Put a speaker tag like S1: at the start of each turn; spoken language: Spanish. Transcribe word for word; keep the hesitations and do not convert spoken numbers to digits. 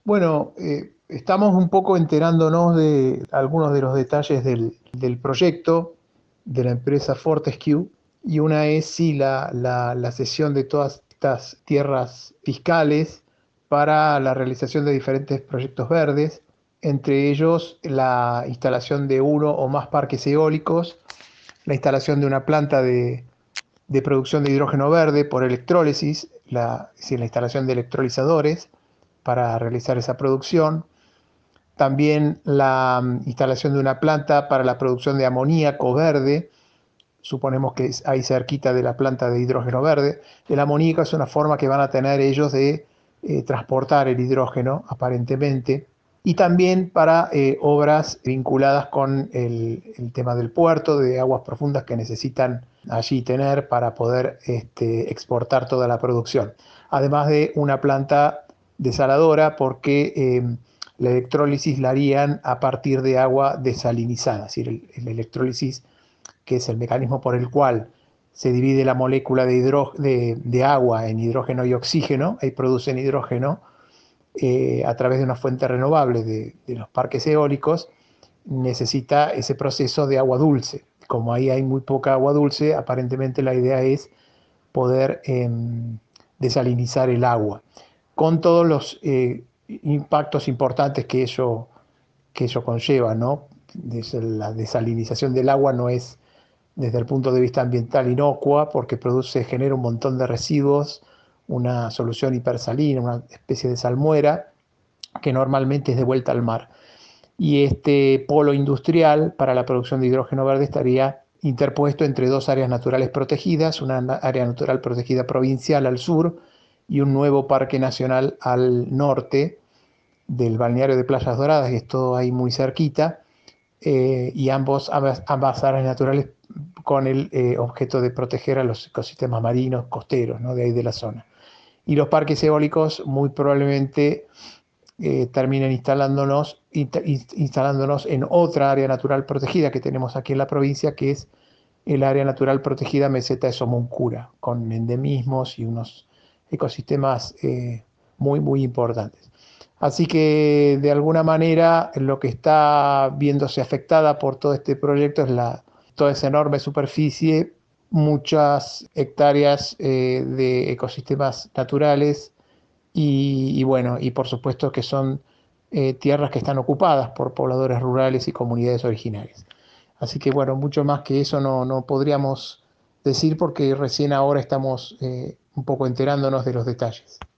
S1: Bueno, eh, estamos un poco enterándonos de algunos de los detalles del, del proyecto de la empresa Fortescue, y una es sí la, la, la cesión de todas estas tierras fiscales para la realización de diferentes proyectos verdes, entre ellos la instalación de uno o más parques eólicos, la instalación de una planta de, de producción de hidrógeno verde por electrólisis, la, es decir, la instalación de electrolizadores para realizar esa producción. También la mm, instalación de una planta para la producción de amoníaco verde, suponemos que es ahí cerquita de la planta de hidrógeno verde. El amoníaco es una forma que van a tener ellos de eh, transportar el hidrógeno, aparentemente, y también para eh, obras vinculadas con el, el, tema del puerto, de aguas profundas que necesitan allí tener para poder este, exportar toda la producción. Además de una planta desaladora, porque eh, la electrólisis la harían a partir de agua desalinizada, es decir, el, el electrólisis, que es el mecanismo por el cual se divide la molécula de, hidro, de, de agua en hidrógeno y oxígeno, y producen hidrógeno eh, a través de una fuente renovable de, de los parques eólicos, necesita ese proceso de agua dulce. Como ahí hay muy poca agua dulce, aparentemente la idea es poder eh, desalinizar el agua, con todos los eh, impactos importantes que ello, que ello conlleva, ¿no? Desde la desalinización del agua no es, desde el punto de vista ambiental, inocua, porque produce, genera un montón de residuos, una solución hipersalina, una especie de salmuera, que normalmente es devuelta al mar. Y este polo industrial para la producción de hidrógeno verde estaría interpuesto entre dos áreas naturales protegidas, una área natural protegida provincial al sur y un nuevo parque nacional al norte del balneario de Playas Doradas, que es todo ahí muy cerquita, eh, y ambos, ambas, ambas áreas naturales con el eh, objeto de proteger a los ecosistemas marinos costeros, ¿no?, de ahí de la zona. Y los parques eólicos muy probablemente eh, terminen instalándonos, insta, instalándonos en otra área natural protegida que tenemos aquí en la provincia, que es el área natural protegida Meseta de Somoncura, con endemismos y unos ecosistemas eh, muy, muy importantes. Así que de alguna manera lo que está viéndose afectada por todo este proyecto es la, toda esa enorme superficie, muchas hectáreas eh, de ecosistemas naturales y, y bueno, y por supuesto que son eh, tierras que están ocupadas por pobladores rurales y comunidades originarias. Así que bueno, mucho más que eso no, no podríamos decir, porque recién ahora estamos eh, un poco enterándonos de los detalles.